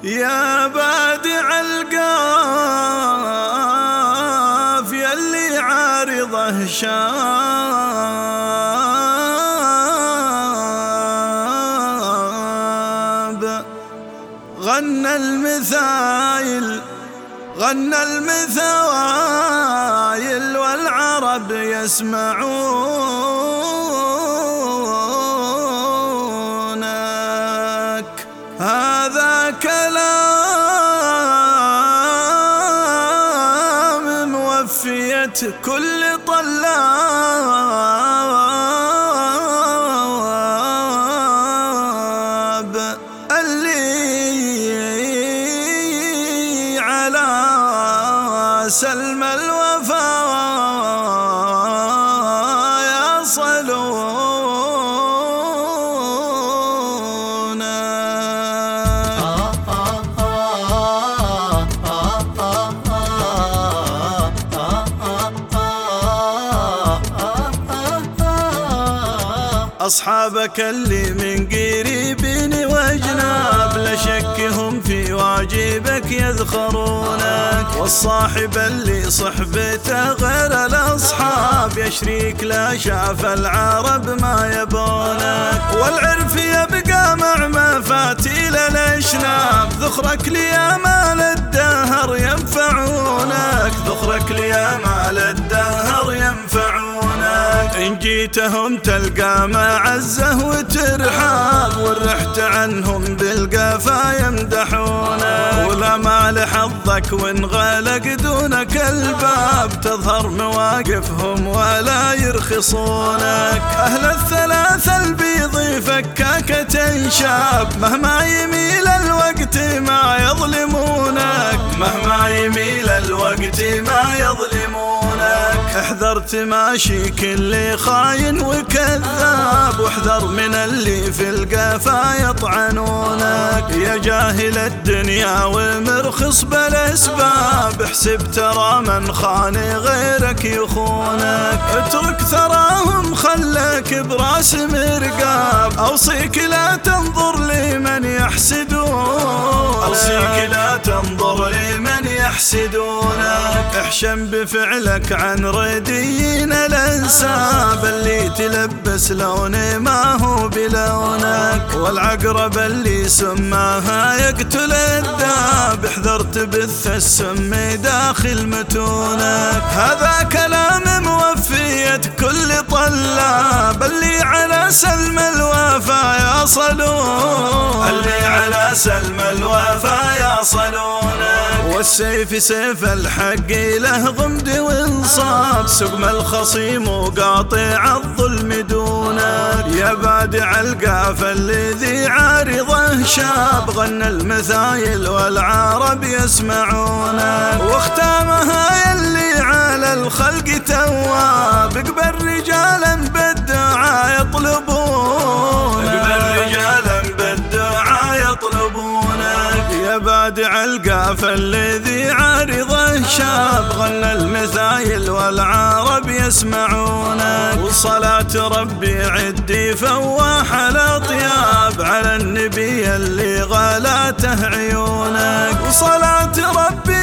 يا بادع القاف يلي عارضه شاب، غنى المثايل والعرب يسمعونك. هذا كلام موفية كل طلاب، اللي على سلم الوفا يصلون. أصحابك اللي من قريبين وجناب، لا شك هم في واجبك يذخرونك. والصاحب اللي صحبته غير الأصحاب، يا شريك لا شاف العرب ما يبونك. والعرف يبقى مع مفاتيل الأشناب، ذخرك ليامال الدهر ينفعونك، ذخرك ليامال الدهر ينفعونك. إن جيتهم تلقى معزة وترحاب، ورحت عنهم بالقفا يمدحونك. ولا مال حظك وانغلق دونك الباب، تظهر مواقفهم ولا يرخصونك. أهل الثلاثة البيض فكاكة شاب، مهما يميل الوقت ما يظلمونك، مهما يميل الوقت ما يظلمونك. احذر تماشي كل خاين وكذاب، واحذر من اللي في القفا يطعنونك. يا جاهل الدنيا ومرخص بالاسباب، احسب ترى من خان غيرك يخونك. اترك ثراهم خلك براس مرقاب، اوصيك لا تنظر لمن يحسدونك، اوصيك لا تنظر لمن يحسدونك. احشم بفعلك عن رديين الانساب، اللي تلبس لون ما هو بلونك. والعقرب اللي سماها يقتل الذاب، احذر تبث السم داخل متونك. هذا كلام موفية كل طلاب، اللي على سلم الوفا يصلون، اللي على سلم الوفا يصلونك. والسيف سيف الحق له غمد وانصاب، سقم الخصيم وقاطع الظلم دونك. يا بادع القاف الذي عارضه شاب، غنى المثايل والعرب يسمعونك. واختامها يلي على الخلق تواب، اقبل رجالا بالدعاء يطلبونك، اقبل رجالا بالدعاء يطلبونك. يا بادع القاف الذي عارضه شاب، غنى المثايل والعرب يسمعونك. وصلاة ربي عدي فواح الأطياب، على النبي اللي غلاته عيونك. وصلاة ربي